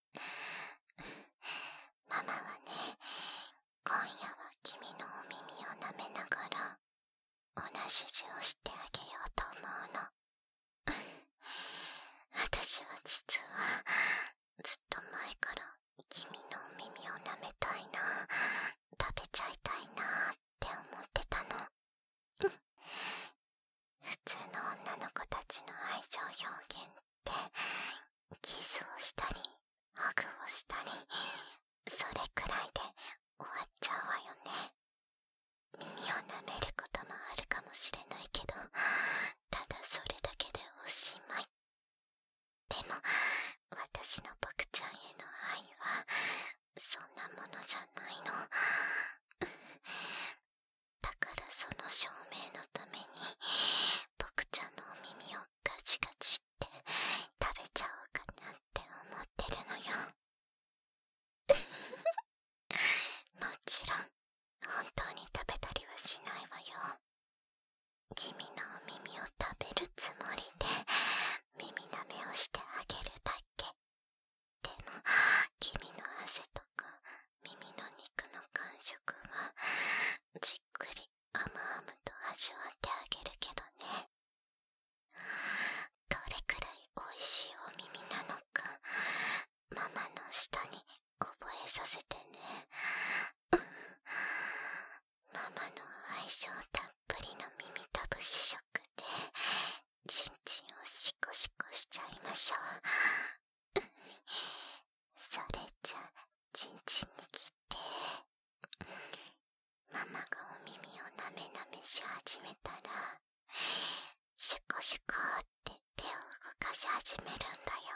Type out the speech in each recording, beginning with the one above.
ママはね、今夜は君のお耳を舐めながらおなしじをしてあげようと思うの。私は実はずっと前から君のお耳を舐めたいな、食べちゃいたいなって思ってたの。普通の女の子たちの愛情表現ってキスをしたりハグをしたり、それくらいで終わっちゃうわよね。耳を舐めることもあるかもしれないけど、ただそれだけでおしまい。でも私の僕ちゃんへの愛はそんなものじゃないの。だからその証明のために僕ちゃんのお耳をガチガチって食べちゃおうかなって思ってるのよ。もちろん本当に食べたりはしないわよ。君のお耳を食べるつもりで耳舐めをしてあげるだけ。でも君の汗とか耳の肉の感触はじっくりあむあむと味わってあげるけどね。どれくらいおいしいお耳なのかママの舌に覚えさせてね。ママの愛情たっぷりの耳たぶし食でチンチンをシコシコしちゃいましょう。それじゃチンチンに切って。ママがお耳をなめなめし始めたらシュコシュコって手を動かし始めるんだよ。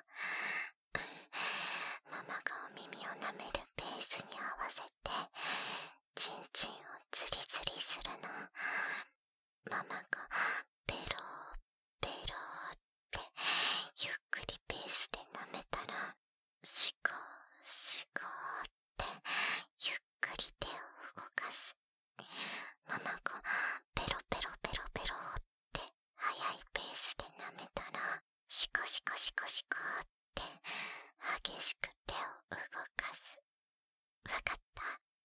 ママがお耳をなめるペースに合わせてチンチンをツリツリするの。ママがペローペローってゆっくりペースで舐めたらシコシコってゆっくり手を動かす。ママがペロペロペロペロって速いペースで舐めたらシコシコシコシコって激しく手を動かす。わかった？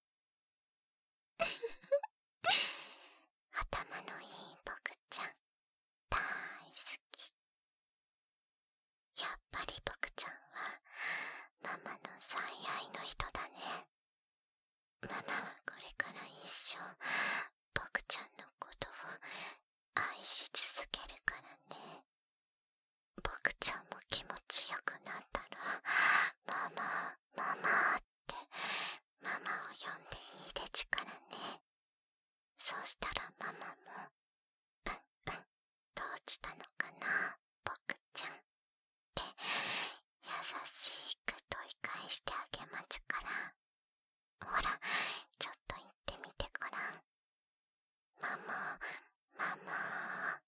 頭のいい僕ちゃん大好き。やっぱり僕ちゃんはママの最愛の人だね。ママはこれから一生僕ちゃんのことを愛し続けるからね。僕ちゃんも気持ちよくなったらママママってママを呼んでいいでちからね。そうしたらママもどうしたのかな僕ちゃんって優しく問い返してあげまちゅから。ほらちょっと言ってみてごらん。ママママ。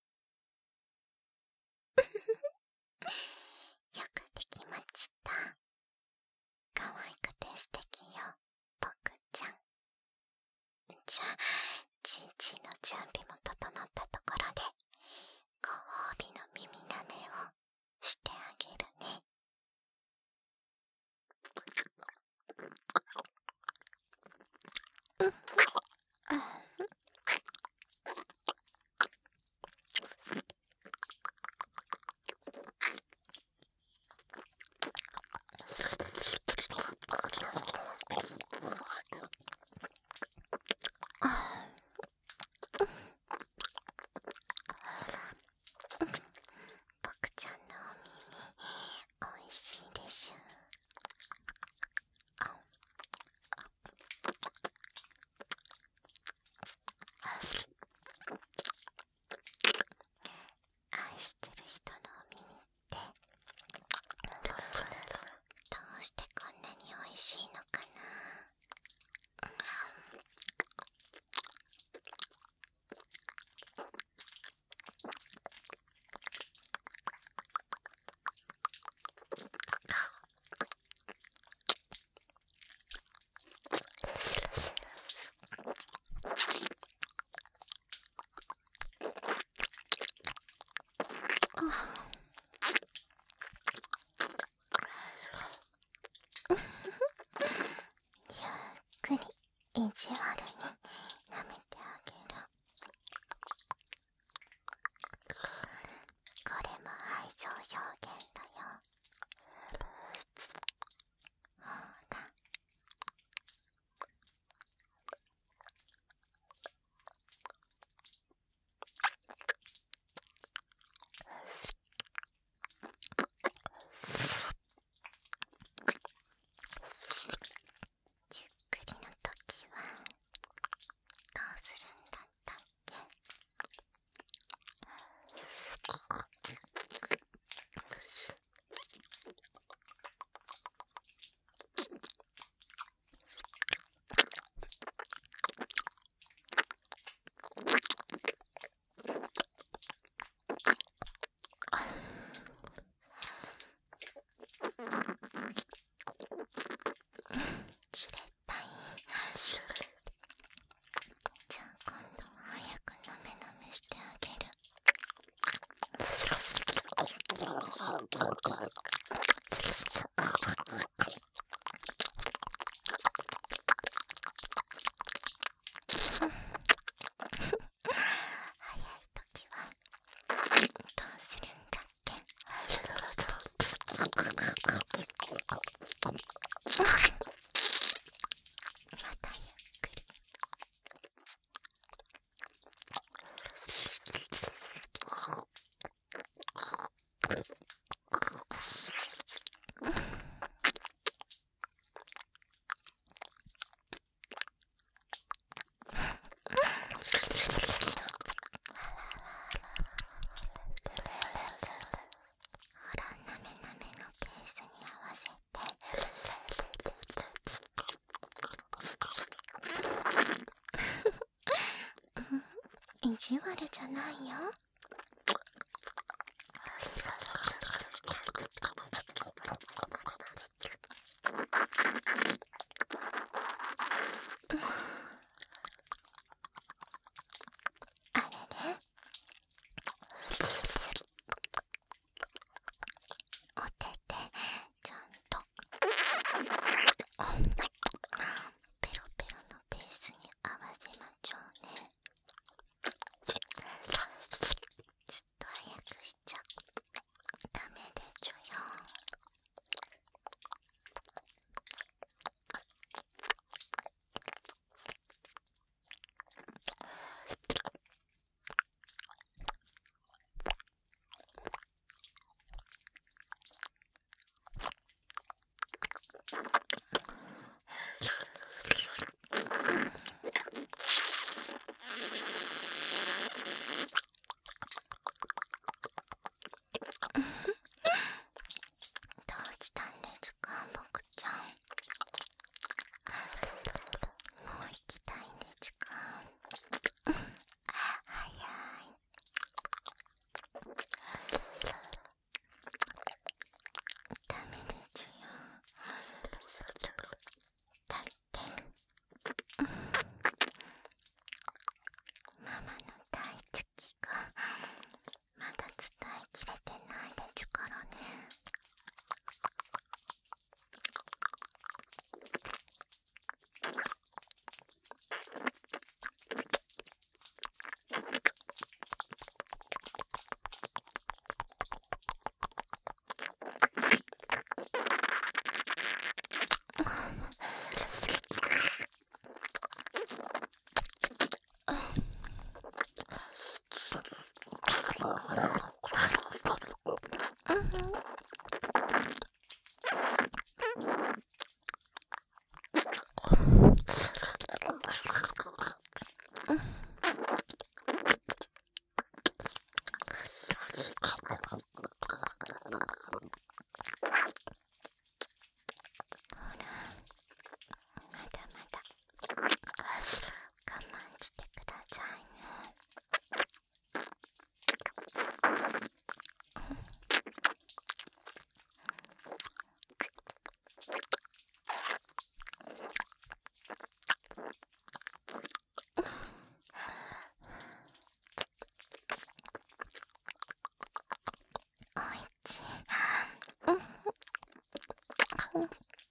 よくできまちった。可愛くて素敵よ僕ちゃん。じゃあチンチンの準備も整ったところでご褒美の耳舐めをしてあげるね。僕ちゃんのお耳おいしいでしょ。 くり意地悪に舐めてあげる。これも愛情表現だよ。ほら。ゆっくりの時はどうするんだったっけ？じれったい。じゃあ今度は早くなめなめしてあげる。早い時はどうするんだっけ？またゆっくり。ほら、なめなめのペースに合わせて。意地悪じゃないよ。あれれ？お手手ちゃんとペロペロのペースに合わせましょうね。ずっと早くしちゃダメでちょよ。どうしたんですか、僕ちゃん。もう行きたいんですか？早い。ダメですよ。だってママの大好きがまだ伝えきれてないですからね。まだまだ我慢してくださいね。おいちい。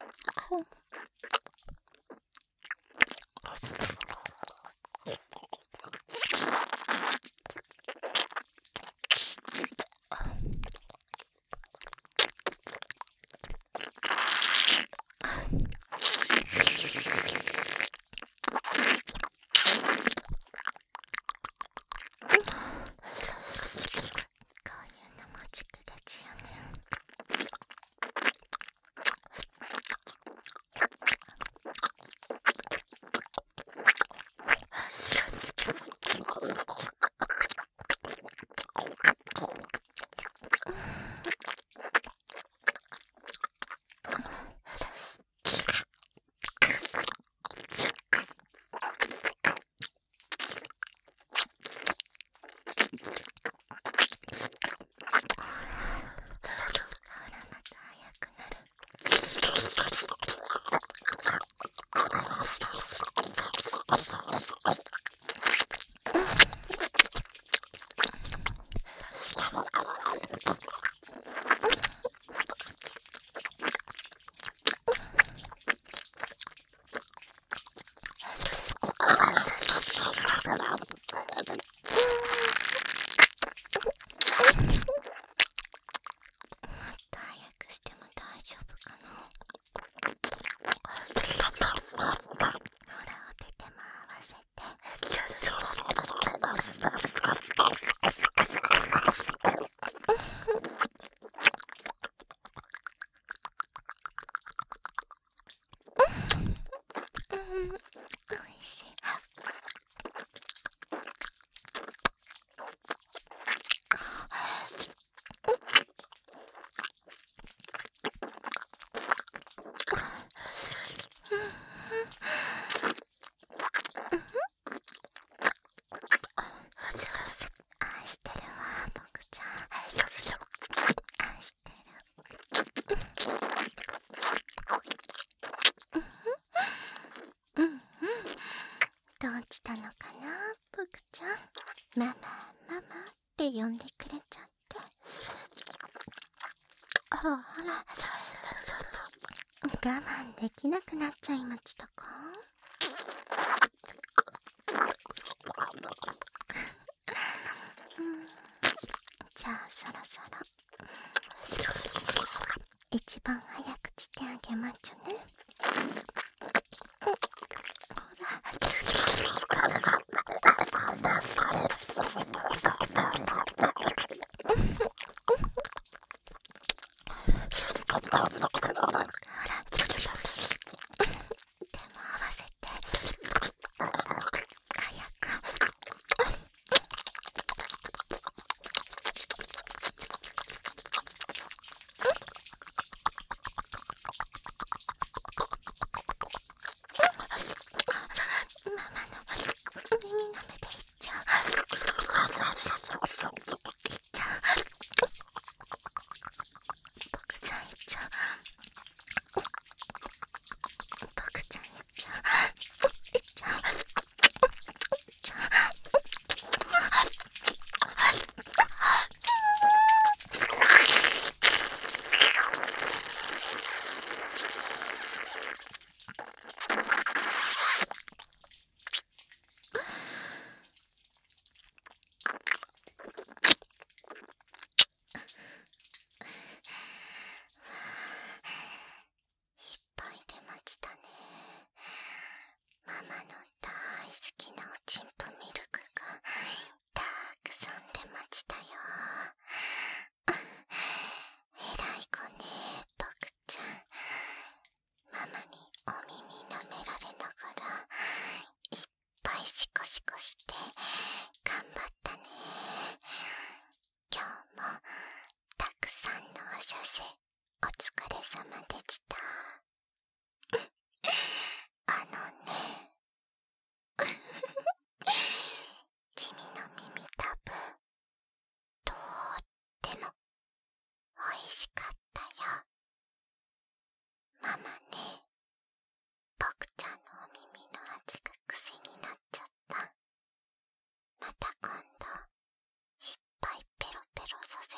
呼んでくれちゃって。ほら、我慢できなくなっちゃいましたか？じゃあそろそろ一番早くしてあげまちゅね。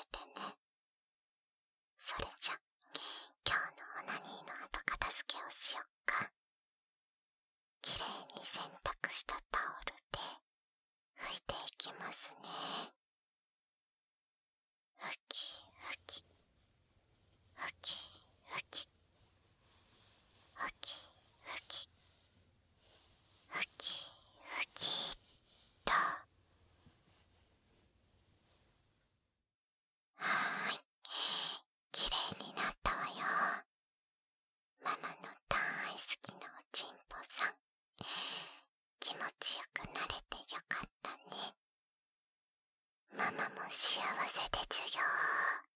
それじゃ、今日のオナニーの後片付けをししたタオルで拭いていきますね。ふきふきふきふきふきふきふきふきっと。はーい、きれいになったわよ。ママの大好きなおちんぽさん、気持ちよくなれてよかったね。ママも幸せでちゅよ。